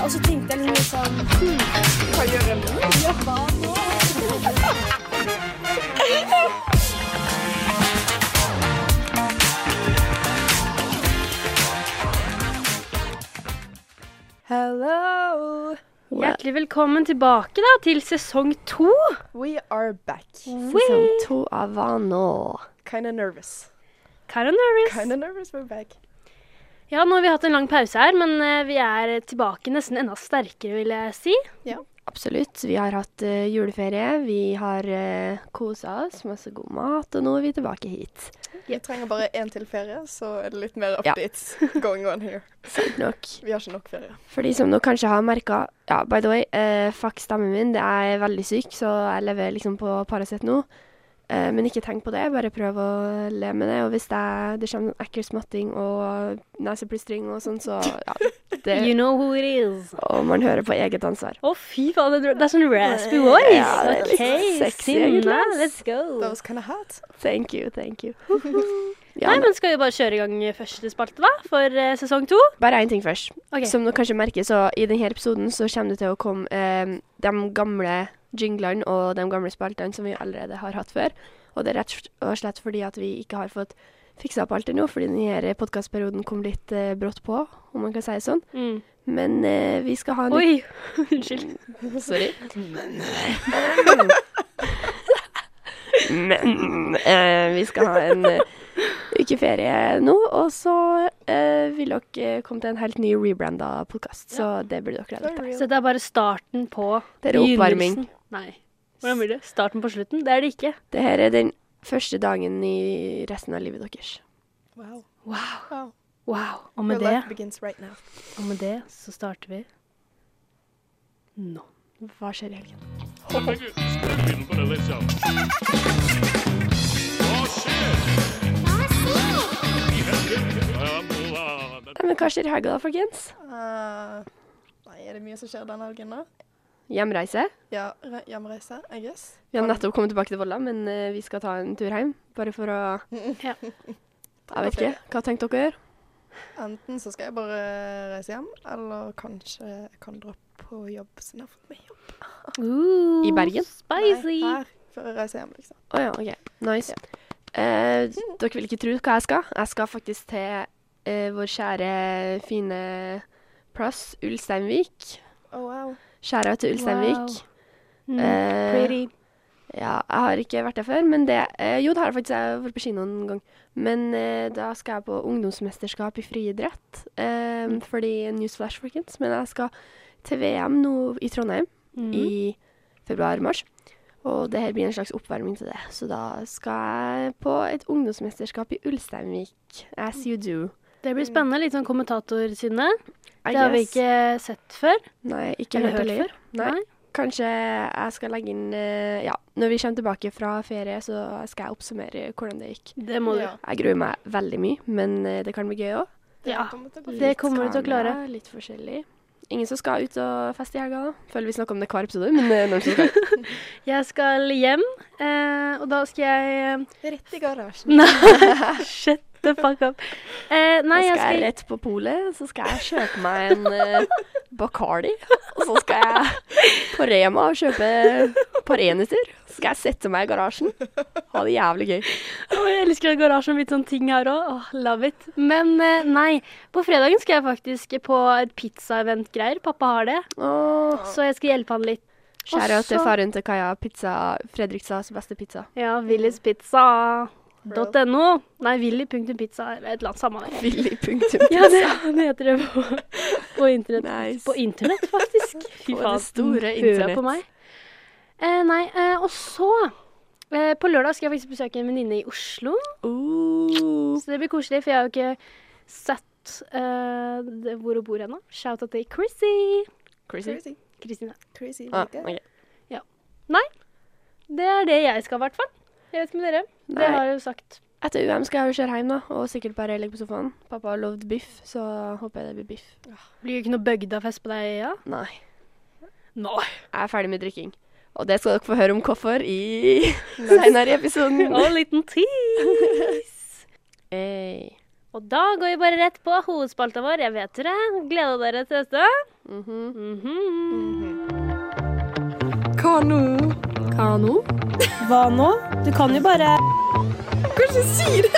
Og så tenkte jeg litt sånn, hva gjør jeg nå? Ja, hva nå? Hello! Hjertelig velkommen tilbake da, til sesong 2. We are back. Sesong 2 av Hva nå? Kinda nervous. Kinda nervous. Kinda nervous, we're back. Ja, nå har vi hatt en lang pause her, men vi er tilbake nesten enda sterkere, vil jeg si. Ja. Absolutt. Vi har hatt juleferie, vi har koset oss, masse god mat, og nå er vi tilbake hit. Vi trenger bare en til ferie, så er det litt mer updates going on here. Sant nok. Vi har ikke nok ferie. For de som nå kanskje har merket, ja, by the way, fuck stemmen min, det er veldig syk, så jeg lever liksom på Paracet nå. Men ikke tenk på det, bare prøv å le med det, og hvis det kommer ekkel smatting og neseplystring og sånn, så ja, det, You know who it is. og man hører på eget ansvar. Å, fy faen, det er sånn raspy voice. Ja, det er litt Ok, sexy, Sinna, egentlig. let's go. That was kinda hot. Thank you, thank you. Nei, men skal vi bare kjøre i gang første spalte da, for sesong 2? Bare en ting først. Ok. Som du kanskje merker, så i denne episoden så kommer det til å komme de gamle jinglene og de gamle spaltene som vi allerede har hatt før. Og det er rett og slett fordi at vi ikke har fått fiksa opp alt det nå, fordi denne podcastperioden kom litt brått på, om man kan si det sånn. Men vi skal ha en... Oi, unnskyld. Sorry. Men vi skal ha en ukeferie nå, og så vil dere komme til en helt ny rebranda podcast, så det burde dere glede dere. Så det er bare starten på Det er oppvarming. begynnelsen. Nei, hvordan blir det? Starten på slutten? Det er det ikke. Det her er den første dagen i resten av livet deres. Wow. Wow, Wow. wow. Og Your med life det, begins right now. så starter vi nå. Hva skjer i helgen? Herregud, spill inn på det liksom. Hva skjer? I helgen? Men hva skjer i helgen da, folkens? Nei, er det mye som skjer denne helgen da? Hjemreise. Ja, hjemreise, I guess. Vi har nettopp kommet tilbake til Volda, men vi skal ta en tur hjem, bare for å... Ja. Jeg vet ikke, hva tenkte dere å gjøre? Enten så skal jeg bare reise hjem, eller kanskje jeg kan dra på jobb, siden jeg har fått meg jobb. I Bergen? Spicy. Nei, her, før jeg reiser hjem, liksom. Åja, ok. Nice. Dere vil ikke tro hva jeg skal. Jeg skal faktisk til vår kjære, fine plass, Ulsteinvik. Oh, wow. Skjæra til Ulsteinvik. Pretty. Ja, jeg har ikke vært der før, men det... jo, det har jeg faktisk. Jeg har vært på kino en gang. Men da skal jeg på ungdomsmesterskap i friidrett. Fordi newsflash, folkens. Men jeg skal til VM nå i Trondheim i februar-mars. Og det her blir en slags oppvarming til det. Så da skal jeg på et ungdomsmesterskap i Ulsteinvik. As you do. Det blir spennende, litt sånn kommentatorside. I Det har vi guess. ikke sett før. Nei, ikke Eller hørt hørt heller. før. Nei. Kanskje jeg skal legge inn... ja, når vi kommer tilbake fra ferie, så skal jeg oppsummere hvordan det gikk. Det må du. Ja. Jeg gruer meg veldig mye, men det kan bli gøy også. Ja, kommer til å gå det kommer du til å klare. Litt forskjellig. Ingen som skal ut og feste i helga da. Føler vi snakker om det hver episode, men noen som skal. Jeg skal hjem, og da skal jeg... Rett i garasjen. Nei, shut the fuck up. Nei, Da jeg skal jeg skal... rett på polet, så skal jeg kjøpe meg en Bacardi. Og så skal jeg på Rema og kjøpe et par eniser. Så skal jeg sette meg i garasjen. Ha det jævlig gøy. Jeg elsker den garasjen med litt sånn ting her også. Love it. Men nei, på fredagen skal jeg faktisk på et pizza-event-greier. Pappa har det, Åh. så jeg skal hjelpe han litt. Kjære Og til så- faren til Kaja Pizza, Fredrikstads beste pizza. Ja, willispizza.no. Nei, willy.pizza, eller et eller annet samme der. Billig.pizza. Ja, det heter det på internett. Nice. På internett, faktisk. Fy På faen, det store hør internett. på meg. Nei, og så på lørdag skal jeg faktisk besøke en venninne i Oslo. Så det blir koselig, for jeg har jo ikke sett hvor hun bor ennå. Shout out til Chrissy. Crazy. Kristine. Crazy. Ah, like ok. Nei, det er det jeg skal i hvert fall. Jeg vet ikke med dere. Det Nei. har jeg jo sagt. Etter UM skal jeg jo kjøre hjem da, og sikkert bare ligge på sofaen. Pappa har lovd biff, så håper jeg det blir biff. Blir det ikke noe bøgda-fest på deg, ja? Nei, Nei. jeg er ferdig med drikking. Og det skal dere få høre om hvorfor i senere i episoden. Og en liten tease. Hey. Og da går vi bare rett på hovedspalta vår. Jeg vet dere. Gleder dere til dette? Hva nå? Kano? Hva nå? Du kan jo bare Kanskje si det?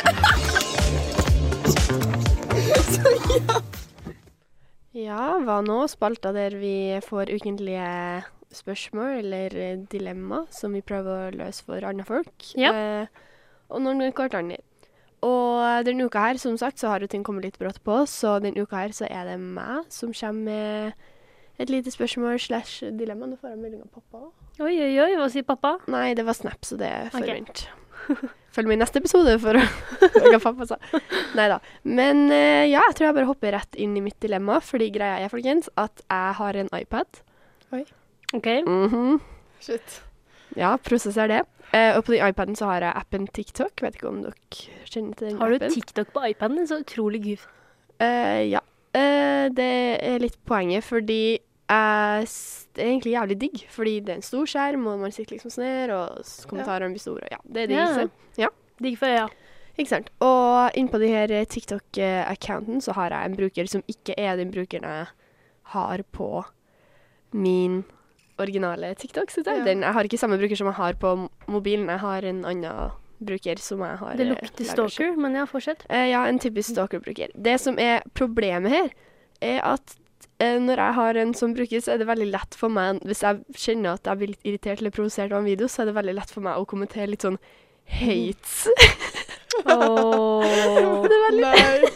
Ja, hva nå? Spalta der vi får ukentlige spørsmål eller dilemma som vi prøver å løse for andre folk. Ja. Og noen ganger hverandre. Og denne uka her, som sagt, så har jo ting kommet litt brått på, så denne uka her så er det meg som kommer med et lite spørsmål slash dilemma. Nå får jeg melding av pappa. Oi, hva sier pappa? Nei, det var Snap, så det er Ok. forvent. Følg med i neste episode for å høre hva pappa sa. Neida. Men ja, jeg tror jeg bare hopper rett inn i mitt dilemma, fordi greia er, folkens, at jeg har en iPad. Ok. Shit. Ja, prosesser det. Og på den iPaden så har jeg appen TikTok. Vet ikke om dere kjenner til den Har du appen. TikTok på iPaden? Så utrolig gøy. Ja. Det er litt poenget, fordi det er egentlig jævlig digg, fordi det er en stor skjerm, og man sitter liksom sånn her, og kommentarene blir store, og ja, det er digg. Ja. Ja. Digg for øya. Ikke sant? Og innpå de her TikTok-accounten så har jeg en bruker som ikke er den brukeren jeg har på min originale TikTok. Så Ja. jeg har ikke samme bruker som jeg har på mobilen. Jeg har en annen bruker som jeg har Det lukter laget selv. stalker, men ja, fortsett. Ja, en typisk stalker-bruker. Det som er problemet her, er at når jeg har en sånn bruker, så er det veldig lett for meg, hvis jeg kjenner at jeg blir litt irritert eller provosert av en video, så er det veldig lett for meg å kommentere litt sånn hates. Åh. Nei.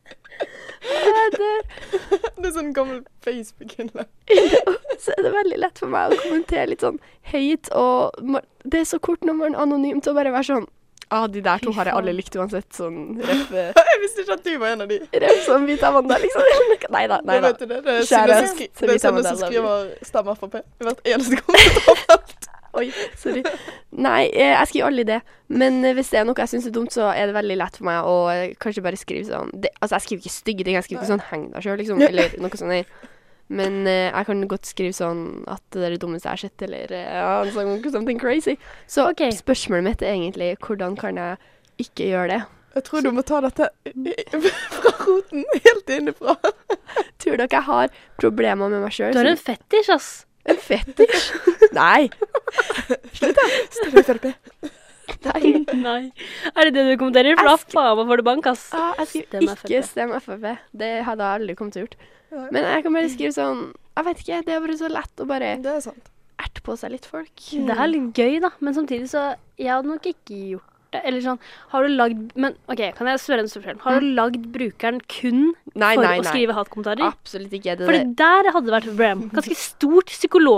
det, Det er sånn gammel Facebook-innlegg. så er det veldig lett for meg å kommentere litt sånn hate, og det er så kort når man er anonymt å bare være sånn, de der to har jeg alle likt uansett, sånn Jeg visste ikke at du var en av de. ref som Hvit Amanda, liksom. Neida. Da vet du det. Det er Kjære Synne som Hvit det er Synne Amanda, som love you. skriver stemmer Frp. I hvert eneste kommentarfelt. Oi, sorry. Nei, jeg skriver aldri det. Men hvis det er noe jeg synes er dumt, så er det veldig lett for meg å kanskje bare skrive sånn. Altså, jeg skriver ikke stygge ting, jeg skriver ikke sånn heng deg selv, liksom, eller noe sånt der. Men jeg kan godt skrive sånn at det er det dummeste jeg har sett, eller something crazy. Så Ok. spørsmålet mitt er egentlig, hvordan kan jeg ikke gjøre det? Jeg tror du må ta dette fra roten, helt innifra. Tror dere jeg har problemer med meg selv? Du har en fetisj, ass. En fetisj? Nei. Stemmer Frp. Nei. Nei. Er det det du kommenterer? For da faen meg får du bank, ass. Jeg skriver ikke stem FrP. Det hadde jeg aldri kommet til å gjort. Nei. Men jeg kan bare skrive sånn, jeg vet ikke, det er bare så lett å bare Det er sant. erte på seg litt folk. Det er litt gøy, da. Men samtidig så Jeg hadde nok ikke gjort det. Eller sånn Har du lagd Men OK, kan jeg spørre en spørsmål? Har du lagd brukeren kun Nei, for nei, å nei. skrive hatkommentarer? Absolutt ikke. For det der hadde vært et problem. Ganske stort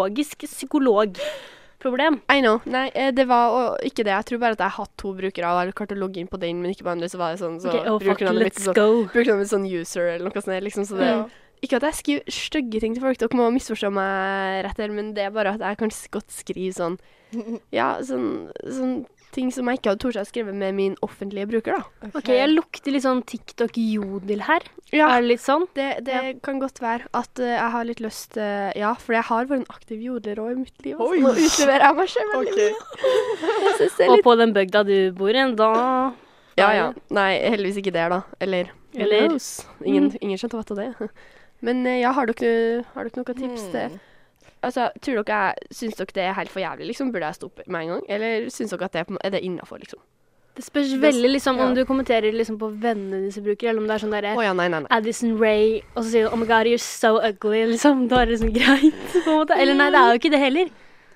psykologproblem. I know. Nei, det var ikke det. Jeg tror bare at jeg har hatt 2 brukere, og jeg hadde klart å logge inn på den, men ikke på andre, så var det sånn, så Ok, oh, fuck, brukerne mitt let's sånn, go. brukerne mitt sånn user, eller noe sånt, liksom, så det, Ja. ikke at jeg skriver stygge ting til folk, dere må misforstå meg rett her, men det er bare at jeg kan godt skrive sånn, ja, sånn ting som jeg ikke hadde tort å skrive med min offentlige bruker, da. OK, jeg lukter litt sånn TikTok-jodel her. Ja. Er det litt sånn? Det kan godt være at jeg har litt lyst, ja, for jeg har vært en aktiv jodler også i mitt liv. Oi. Nå utleverer jeg meg selv veldig Ok. mye. Jeg synes det er Og litt... på den bygda du bor i, da Ja. Nei, heldigvis ikke der da. Eller? Eller? Ingen skjønte hva til det. Men ja, har dere noen tips til? Altså, syns dere det er helt for jævlig, liksom? Burde jeg stoppe med en gang? Eller syns dere at er det innenfor, liksom? Det spørs veldig liksom om ja. du kommenterer liksom på vennene disse bruker, eller om det er sånn derre Å ja, nei. Addison Rae, og så sier du 'Oh my God, you're so ugly', liksom. Da er det liksom greit, på en måte. Eller nei, det er jo ikke det heller.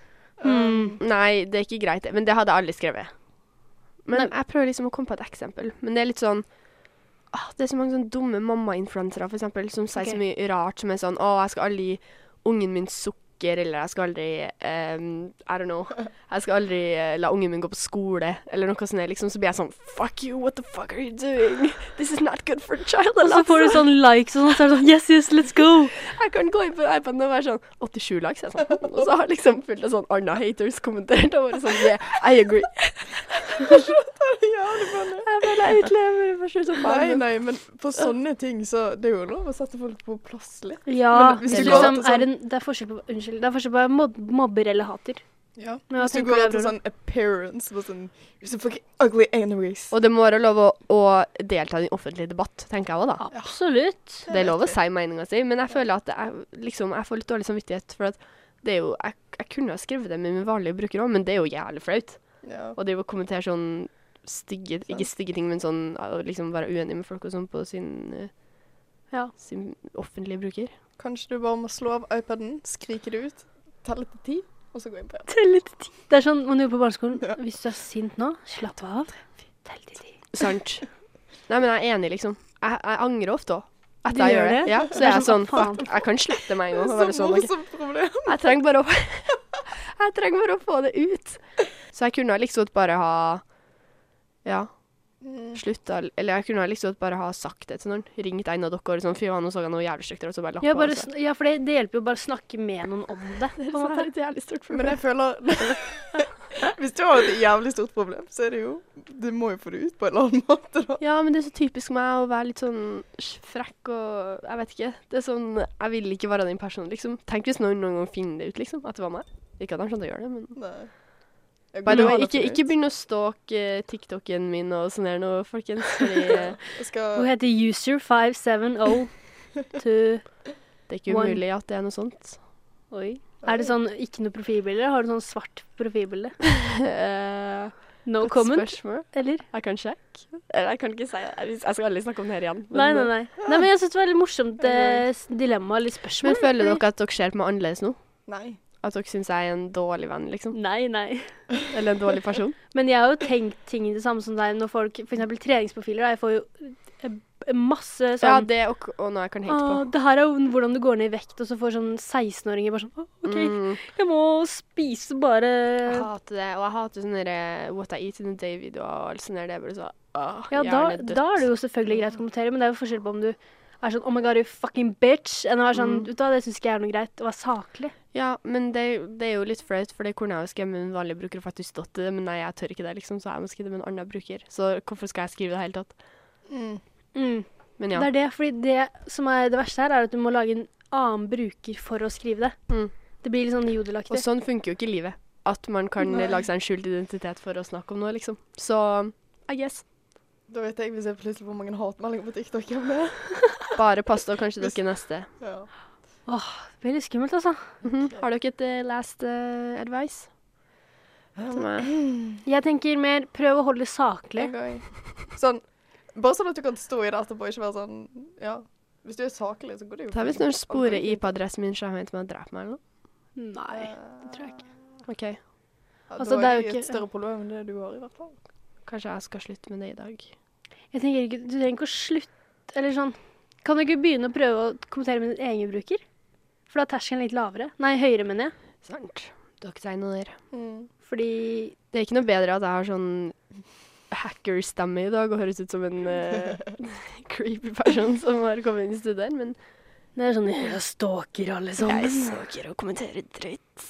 Nei, det er ikke greit, men det hadde jeg aldri skrevet. Men jeg prøver liksom å komme på et eksempel. Men det er litt sånn, det er så mange sånne dumme mamma-influensere, for eksempel, som sier så mye rart, som er sånn, jeg skal aldri gi ungen min sukker, eller jeg skal aldri, I don't know, jeg skal aldri la ungen min gå på skole, eller noe sånt, liksom, så blir jeg sånn, fuck you, what the fuck are you doing? This is not good for a child. Og så får du sånn likes og sånn, så er det sånn yes, let's go. Jeg kan gå inn på iPaden og være sånn 87 likes, sånn. Og så har liksom fullt av sånn Anna haters kommentert og vært sånn, yeah, I agree. Jeg føler jeg utlever for slutt som Nei, men på sånne ting, så det er jo lov å sette folk på plass litt. Ja, Men hvis det, du liksom går til sånn- det er forskjell på, det er forskjell på mobber eller hater. Ja. Men hva Hvis du tenker går du, etter Aurora? sånn appearance, bare sånn, you're so fucking ugly anyways. Og det må være lov å delta i en offentlig debatt, tenker jeg også da. Absolutt. Det er lov å si meningen sin, men jeg føler at jeg får litt dårlig samvittighet, for at det er jo, jeg kunne ha skrevet det med min vanlige bruker også, men det er jo jævlig flaut. Ja. Og det å kommentere sånn ikke stygge ting, men sånn, å liksom være uenig med folk og sånn på sin offentlige bruker. Kanskje du bare må slå av iPaden, skrike det ut, telle til 10, og så gå inn på igjen. Tell til 10. Det er sånn man gjør på barneskolen. Hvis du er sint nå, slapp av. Tell til 10. Sant. Nei, men jeg er enig, liksom. Jeg angrer ofte også. At Du jeg gjør gjør det. det? Ja, Det så er jeg er sånn, sånn, faen. fuck, jeg kan slette meg en gang. og Så være sånn, ok. morsomt problem. Jeg trenger bare å få det ut. Så jeg kunne liksom bare ha slutta, eller jeg kunne liksom bare ha sagt det til noen. Ringt en av dere og sånn, fy faen, nå så jeg noe jævlig stygt, og så bare lagt Ja, på. bare, Altså. for det hjelper jo bare å snakke med noen om det. På en Så måte. er det et jævlig stort problem. Men jeg føler, hvis du har et jævlig stort problem, så er det jo, du må jo få det ut på en eller annen måte da. Ja, men det er så typisk meg å være litt sånn frekk og jeg vet ikke. Det er sånn, jeg vil ikke være den personen, liksom. Tenk hvis noen gang finner det ut, liksom, at det var meg. Ikke at de skjønner å gjøre det, men... Nei. Jeg By the går way, an å få det ikke ut. begynne å stalke TikToken min og sånn her nå, folkens, fordi Jeg skal, Hun heter user570 to det er ikke One. umulig at det er noe sånt. Oi. Er det sånn ikke noe profilbilde? Har du sånn svart profilbilde? No Godt comment? spørsmål. Eller? Jeg kan sjekke. Eller jeg kan ikke si det. Jeg skal aldri snakke om det her igjen. Nei. Nei, men jeg synes det var litt morsomt dilemma eller spørsmål. Men føler dere at dere ser på meg annerledes nå? nei. At dere synes jeg er en dårlig venn, liksom? Nei. Eller en dårlig person? Men jeg har jo tenkt ting det samme som deg når folk, for eksempel treningsprofiler, jeg får jo masse Ja, sånn, det og noe jeg kan hate på. det her er jo hvordan du går ned i vekt, og så får sånn 16-åringer bare sånn, ok, jeg må spise bare... Jeg hater det, og jeg hater sånne der, what I eat in a day-videoer og alt sånt der, det er bare så, Ja, da er det jo selvfølgelig greit å kommentere, men det er jo forskjell på om du er sånn, oh my god, you fucking bitch, enn å være sånn, vet du hva, det synes ikke jeg er noe greit, å være saklig. Ja, men det er jo litt flaut, for det kunne jeg jo skrevet med en vanlig bruker og faktisk stått i det, men nei, jeg tør ikke det, liksom, så jeg må skrive det med en annen bruker. Så hvorfor skal jeg skrive det hele tatt? Men ja. Det er det, fordi det som er det verste her, er at du må lage en annen bruker for å skrive det. Det blir litt sånn Og jodelaktig. sånn funker jo ikke livet. At man kan lage seg en skjult identitet for å snakke om noe, liksom. Så, I guess. Da vet jeg hvis jeg plutselig får mange hatmeldinger på TikTok om det. Bare pass da, kanskje dere neste. Ja. Det blir litt skummelt, altså. Har dere et last advice? Til meg? Jeg tenker mer, prøv å holde det saklig. En gang. Sånn, bare sånn at du kan stå i det etterpå, ikke være sånn, ja. Hvis du er saklig, så går det jo... Ta hvis noen sporer IP-adressen min, så har jeg hentet meg å drepe meg, eller noe? Nei, det tror jeg ikke. Ok, Ja, Altså, da det er er jo det ikke- et større problem enn det du har i hvert fall. kanskje jeg skal slutte med det i dag. Jeg tenker ikke, du trenger ikke å slutte, eller sånn, kan du ikke begynne å prøve å kommentere med din egen bruker? For da er terskelen litt lavere. Nei, høyere, mener jeg. Sant. Dere sier noe der. Fordi, Det er ikke noe bedre at jeg har sånn hacker-stemme i dag og høres ut som en creepy person som har kommet inn i studiet, men det er sånn, jeg stalker alle sammen. jeg søker å kommentere dritt.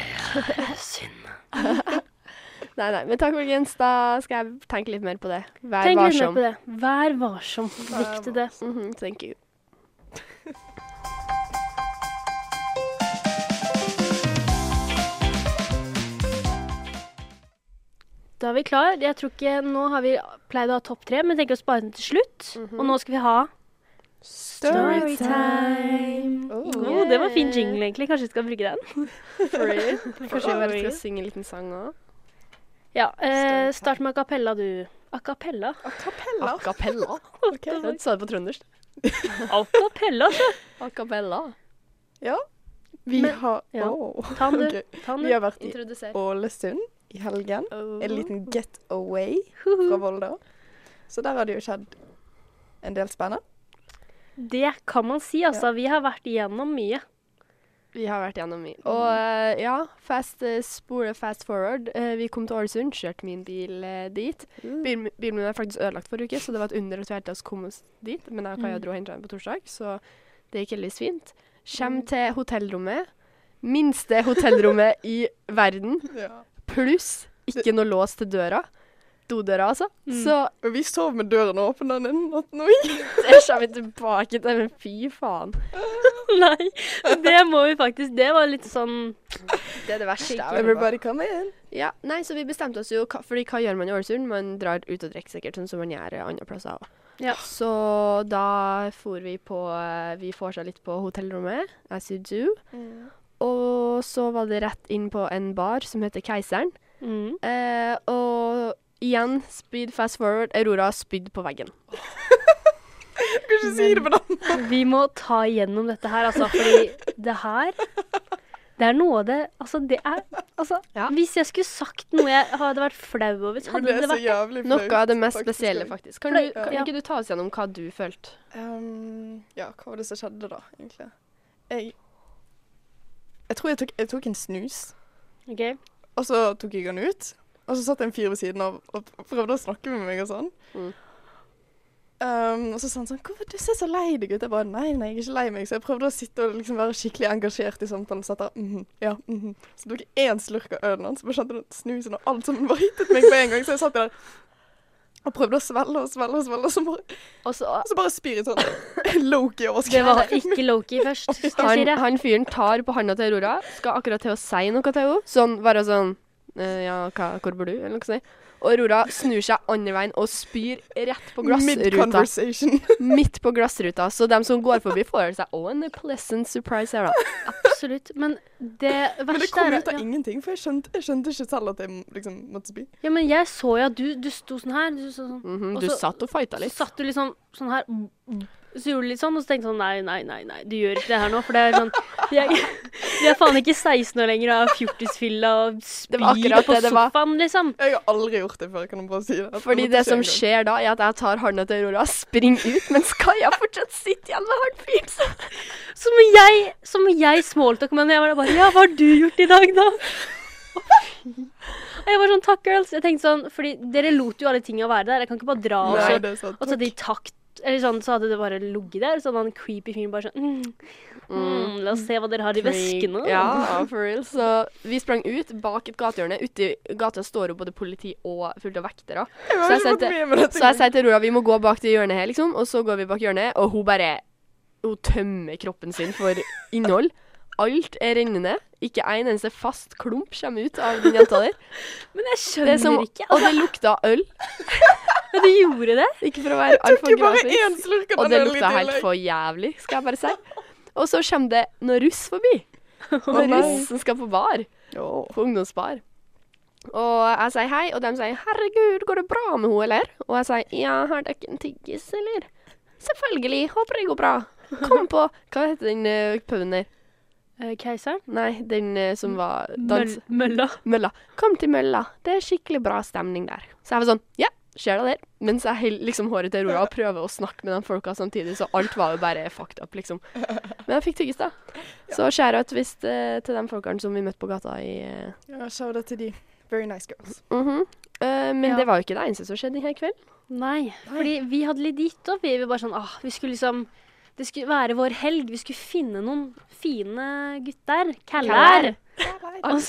Synd. Nei, men takk folkens, da skal jeg tenke litt mer på det. Vær Tenk litt mer varsom. på det. Vær varsom. Viktig det. Thank you. Da er vi klar. Jeg tror ikke, nå har vi pleid å ha topp 3, men jeg tenker å spare den til slutt. Og nå skal vi ha Storytime. Det var fin jingle egentlig. Kanskje vi skal bruke den? Kanskje vi bare skal synge en liten sang også? Ja, start med a cappella du. A cappella? A cappella? A cappella? Jeg sa det på trøndersk. A cappella, så. A cappella. Ja. Vi Men- har... ja. Åh, Ta den, ok. du. Ta den, Vi du. har vært i Introduser. Ålesund i helgen. Oh. En liten get away fra Volda. Så der har det jo skjedd en del spennende. Det kan man si, altså. Vi har vært igjennom mye. Vi har vært gjennom mye. Og ja, fast forward. Vi kom til Ålesund, kjørte min bil dit. Bilen min er faktisk ødelagt forrige uke, så det var et under at vi helt kom oss dit. Men jeg kan jo dra og hente den på torsdag, så det gikk heldigvis fint. Kjem til hotellrommet. Minste hotellrommet i verden. Ja. Pluss ikke noe lås til døra. dodøra, altså. Så Og vi sov med døren åpen den natten også. det kommer vi tilbake til, men fy faen. Nei, det må vi faktisk. Det var litt sånn Det er det verste. Everybody come in. Ja, nei, så vi bestemte oss jo, fordi hva gjør man i Ålesund? Man drar ut og drikker sikkert, sånn som man gjør andre plasser også. Ja. Så da for vi får seg litt på hotellrommet, as you do. Og så var det rett inn på en bar som heter Keiseren. Og igjen, speed fast forward, Aurora spydde på veggen. Jeg kan ikke si det på den. Vi må ta igjennom dette her, altså, fordi det her det er noe av det Altså, det er altså, Ja. Hvis jeg skulle sagt noe jeg hadde vært flau over, så Men hadde det er det så vært jævlig flaut. Noe av det mest faktisk, spesielle, også. faktisk. Kan Ja. ikke du ta oss gjennom hva du følte? Ja, hva var det som skjedde da, egentlig? Jeg tror jeg tok en snus, OK? og så tok jeg den ut. Og så satt en fyr ved siden av og prøvde å snakke med meg og sånn. Og så sa han sånn, hvorfor du ser så lei deg ut? Jeg bare, nei, jeg er ikke lei meg. Så jeg prøvde å sitte og liksom være skikkelig engasjert i samtalen. Så satt jeg, Så tok jeg en slurk av ølen hans, så bare kjente den snusen og alt sammen bare hittet meg på en gang. Så jeg satt der og prøvde å svelle, og så bare spyr jeg sånn low-key Det overskritt. var ikke Loki først, skal jeg si det. Han fyren tar på handa til Aurora, skal akkurat til å si noe til henne. Sånn, bare sånn, ja, hvor bor du? Eller noe sånt. Og Aurora snur seg andre veien og spyr rett på glassruta. Mid-conversation. Midt på glassruta. Så dem som går forbi får seg en pleasant surprise her da. Absolutt. Men det Men det verste kom er ut av ingenting, for jeg skjønte ikke selv at jeg liksom måtte spy. Ja, men jeg så jo at du sto sånn her. Du, sånn, og Du så- satt og fighta Så litt. satt du liksom sånn her. Så gjorde du litt sånn, og så tenkte jeg sånn nei, du gjør ikke det her nå. For det er sånn Jeg er faen ikke 16 år lenger og har fjortisfylla og Det var spyr akkurat på det det var. sofaen, liksom. Jeg har aldri gjort det før, kan jeg bare si det. Fordi det som skjer da, er at jeg tar handa til Aurora, springer ut, mens Kaja fortsatt sitter igjen med han fyren. Som jeg smalltalk med henne. Jeg var bare ja, hva har du gjort i dag, da? Og jeg var sånn takk, girls. Jeg tenkte sånn, fordi dere lot jo alle tingene være der. Jeg kan ikke bare dra og Nei, så det er sant. og så det i takt. Eller sånn, så hadde det bare ligget der. Sånn han creepy fyren bare sånn la oss se hva dere har i veskene. Ja, for real. Så vi sprang ut bak et gatehjørne. Ute i gata står jo både politi og fullt av vektere. Så jeg sier til Aurora, vi må gå bak det hjørnet her, liksom. Og så går vi bak hjørnet, og hun tømmer kroppen sin for innhold. Alt er rennende. Ikke en eneste fast klump kommer ut av den jenta der. Men jeg Det skjønner er som, ikke. og det lukta øl. Ja, du gjorde det? Ikke for å være altfor bare grafisk. én slurk av Og den det ølen i lukta helt tillegg. for jævlig, skal jeg bare si. Og så kommer det noen russ forbi. Noen nei. russ som skal på bar. På ungdomsbar. Og jeg sier hei, og de sier 'herregud, går det bra med henne, eller?' Og jeg sier 'ja, har dere en tyggis, eller?' 'Selvfølgelig, håper det går bra. Kom på'. Hva heter den puben der? Keiseren? Nei, den som var dans... Mølla. Mølla. 'Kom til Mølla, det er skikkelig bra stemning der'. Så jeg var sånn 'ja, skjer det der?' Mens jeg holder liksom håret til Aurora og prøver å snakke med de folka samtidig, så alt var jo bare fucked up, liksom. Men jeg fikk tyggis, da. Så shout-out hvis til de folkene som vi møtte på gata i Ja, shout-out til de. Very nice girls. Men Ja. det var jo ikke det eneste som skjedde denne kvelden. Nei, fordi vi hadde litt gitt opp. Vi var bare sånn, vi skulle liksom det skulle være vår helg. Vi skulle finne noen fine gutter. Kaller. Og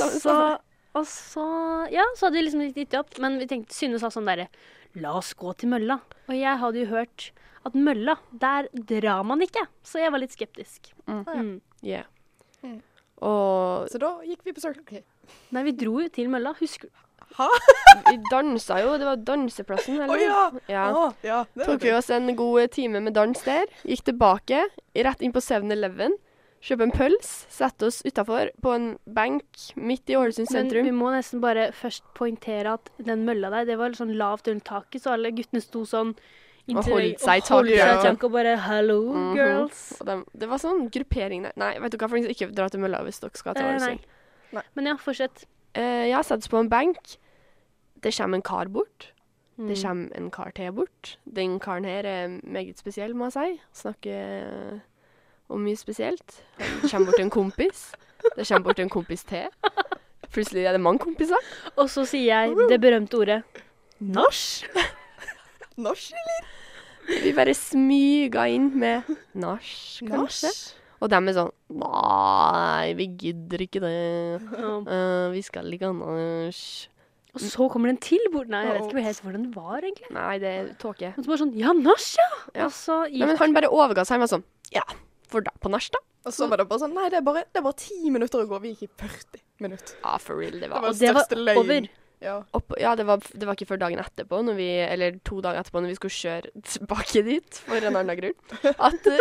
så ja, så hadde vi liksom litt gitt opp. Men vi tenkte, Synne sa sånn derre, la oss gå til Mølla. Og jeg hadde jo hørt at Mølla, der drar man ikke. Så jeg var litt skeptisk. Yeah. Mm. Og Så da gikk vi på Circle K. Nei, vi dro jo til Mølla. Husker du? vi dansa jo, det var danseplassen, eller? Ja. Ja, det Tok vi oss en god time med dans der. Gikk tilbake, rett inn på 7-Eleven. Kjøpe en pøls, sette oss utenfor på en benk midt i Ålesund Men sentrum. vi må nesten bare først poengtere at den mølla der, det var litt sånn lavt under taket, så alle guttene sto sånn Og holdt seg i holdt taket, seg i ja. taket og bare hello, Mhm. girls. Og det var sånn gruppering der. Nei, vet du hva, for ikke dra til Mølla hvis dere skal til Ålesund. Nei. Men ja, fortsett. Jeg setter oss på en benk. Det kommer en kar bort. Det Mm. kommer en kar til bort. Den karen her er meget spesiell, må jeg si. Snakker om mye spesielt. Han kommer bort til en kompis. Det kommer bort til en kompis til. Plutselig er det mange kompiser. Og så sier jeg det berømte ordet nach. Norsk, Vi bare smyga inn med nach, kanskje. Og dem er sånn nei, vi gidder ikke det. Ja. Vi skal ikke ha nach. Og så kommer det en til bord. Nei, jeg vet ikke helt hvor den var, egentlig. Nei, det er tåke. Og så bare sånn, ja, nach, ja! Ja. Og så Nei, men han bare overga seg. Han var sånn, ja, for da på nach da. Og så var det bare sånn, nei, det er bare 10 minutter å gå. Vi gikk i 40 minutter. Ja, for real, det var. Det var Og det var største løgn. over. Ja. Ja, det var ikke før dagen etterpå, eller 2 dager etterpå, når vi skulle kjøre tilbake dit, for en annen grunn,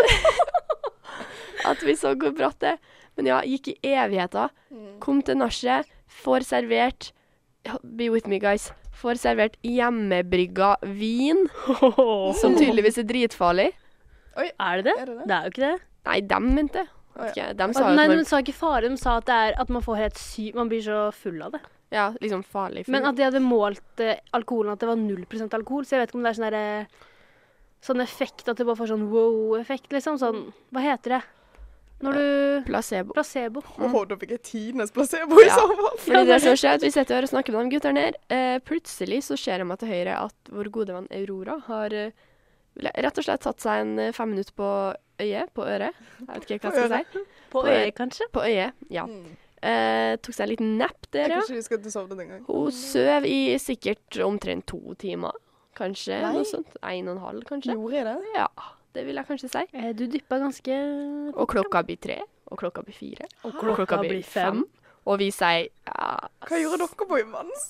at vi så hvor bratt det. Men ja, gikk i evigheter, kom til nachet, får servert, be with me guys, får servert hjemmebrygga vin, som tydeligvis er dritfarlig. Oi, Er det det? er det det? Det er jo ikke det. Nei, dem mente det. Vet ikke, dem sa Nei, at de sa ikke fare, de sa at det er at man får helt man blir så full av det. ja, liksom farlig. Men at de hadde målt alkoholen, at det var 0% alkohol, så jeg vet ikke om det er sånn der, sånn effekt, at det bare får sånn wow-effekt, liksom, sånn, hva heter det? Når du... Placebo. Placebo. Da fikk jeg tidenes placebo i Ja. så fall. Fordi det som skjer, at vi sitter her og snakker med de gutterne her, plutselig så ser jeg meg til høyre at vår gode venn Aurora har rett og slett tatt seg en 5 minutter på øret. Jeg vet ikke hva jeg skal si. På øyet, kanskje? På øyet, ja. Tok seg en liten napp Jeg der, kan ja. ikke huske at du sovnet en gang. Hun søv i sikkert omtrent 2 timer. Kanskje Nei. noe sånt. 1,5 kanskje. Gjorde jeg det? Ja, det vil jeg kanskje si. Du dyppa ganske... Og klokka blir 3, og klokka blir 4, Og klokka blir 5. Og vi sier, ja... Hva gjorde dere på imens?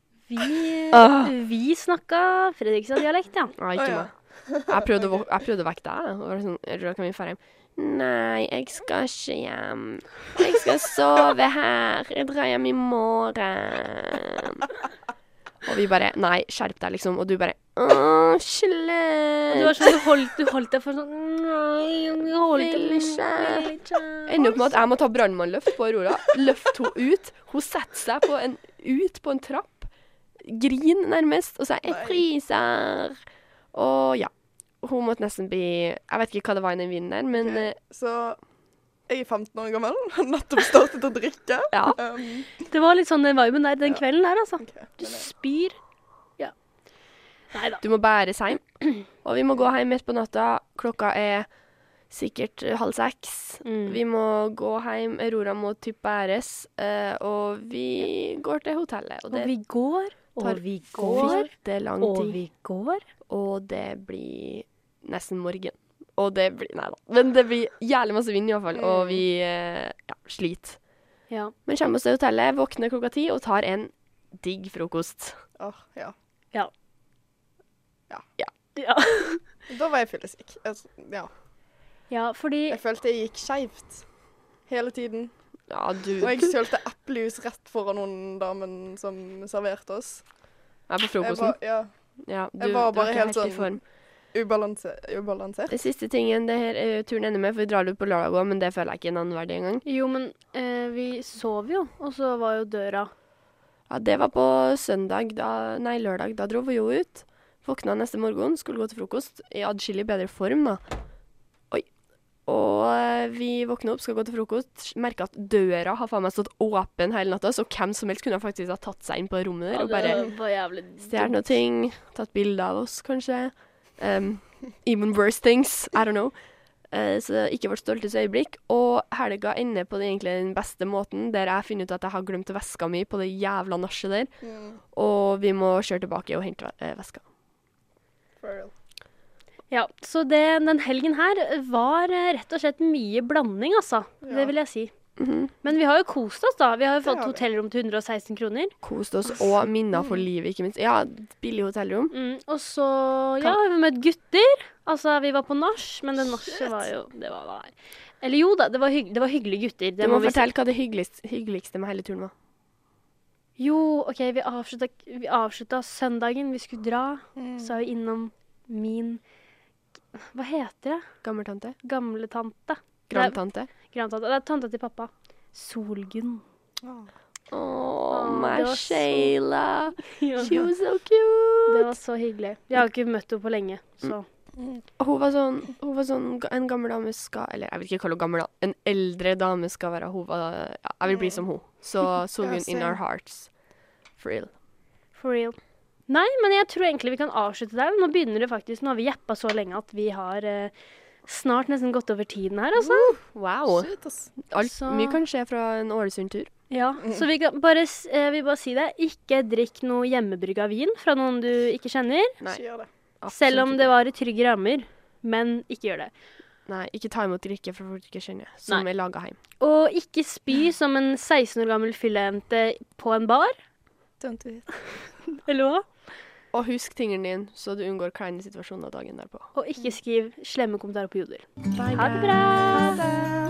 Vi snakka Fredrikstad-dialekt, ja. Nei, ikke Å, ja. meg. Jeg prøvde å vekke deg. Og var sånn, jeg tror kan vi fære hjem. Nei, jeg skal ikke hjem. Jeg skal sove her. Jeg drar hjem i morgen. Og vi bare, nei, skjerp deg liksom. Og du bare, slutt. Du var sånn, du holdt deg for sånn... Nei, jeg holdt Vil ikke. Vil ikke. Ender opp med at jeg må ta brannmannløft på Aurora. Løft henne ut. Hun setter seg ut på en trapp. Grin nærmest. Og sier, jeg fryser. Og ja, hun måtte nesten bli... Jeg vet ikke hva det var i den vinen der, men Så jeg er 15 år gammel, har nettopp startet å drikke. ja. Det var litt sånn den viben der, den kvelden der, altså. Ok, Du men spyr. Ja. Neida. Du må bæres hjem. Og vi må gå hjem midt på natta. Klokka er sikkert 5:30. Vi må gå hjem. Aurora må typ bæres. Og vi går til hotellet. Og Og det vi går, tar og vi går, fitte lang og tid. vi går. Og det blir nesten morgen. Og det blir... Nei da. Men det blir jævlig masse vind i hvert fall. Og vi sliter. Ja. Men kommer oss til hotellet, våkner klokka 10 og tar en digg frokost. ja. Ja. Da var jeg fyllesyk. Ja. Ja, fordi... Jeg følte jeg gikk skjevt hele tiden. Ja, du... Og jeg sølte eplejus rett foran noen damen som serverte oss. er på Jeg frokosten. var, ja, Ja, jeg var bare ikke helt i sånn- form. ubalansert. Den siste tingen det her turen ender med, for vi drar ut på lørdag også, men det føler jeg ikke er navnverdig engang. Jo, men vi sov jo, og så var jo døra... Ja, det var på lørdag, da dro vi jo ut. Våkna neste morgen, skulle gå til frokost, i adskillig bedre form da. Oi. Og vi våkner opp, skal gå til frokost, merker at døra har faen meg stått åpen hele natta, så hvem som helst kunne faktisk ha tatt seg inn på rommet der, og bare var jævlig stjert noen ting, tatt bilder av oss kanskje. Even worse things, I don't know. Så ikke vårt stolteste øyeblikk. Og helga ender på den beste måten, der jeg finner ut at jeg har glemt veska mi på det jævla nachet der. Og vi må kjøre tilbake og hente veska. For real. Ja, så den helgen her var rett og slett mye blanding, altså. Ja. Det vil jeg si. Mhm. Men vi har jo kost oss, da. Vi har jo Det fått har vi. hotellrom til 116 kroner. Kost oss og minner for livet, ikke minst. Ja, billig hotellrom. Og så, ja, vi møtte gutter. Altså, vi var på nach, men det nachet var jo, det var Eller jo da, det var hyggelige gutter. Du må fortelle hva det hyggeligste med hele turen var. Jo, ok, vi avslutta søndagen. Vi skulle dra. Så var vi innom min, hva heter det? Gammeltante. Gamle tante. Grandtante. Grandtante. Det er tanta til pappa. Solgunn. Åh, my det var så- Shayla. Ja. She was so cute. Det var så hyggelig. Jeg har ikke møtt henne på lenge, så. Hun var sånn, en gammel dame skal, eller jeg vet ikke hva hun gammel da, en eldre dame skal være, hun var, ja, jeg vil bli som hun. Så Solgunn in same. our hearts. For real. For real. Nei, men jeg tror egentlig vi kan avslutte der. Nå begynner det faktisk, nå har vi jeppa så lenge at vi har snart nesten gått over tiden her, altså. Wow. Shit, ass. Alt, Så- mye kan skje fra en Ålesund-tur. Ja, så vi kan bare, vil bare si det. Ikke drikk noe hjemmebrygga vin fra noen du ikke kjenner. Nei. Ikke gjør det. Selv om absolutt det ikke. var i trygge rammer. Men ikke gjør det. Nei, ikke ta imot drikke fra folk du ikke kjenner, som Nei. er laget hjemme. Og ikke spy som en 16 år gammel fyllejente på en bar. Don't do it. Eller hva? Og husk tingene dine, så du unngår kleine situasjoner dagen derpå. Og ikke skriv slemme kommentarer på Jodel. Bye, Ha det bye. bra! Ha det.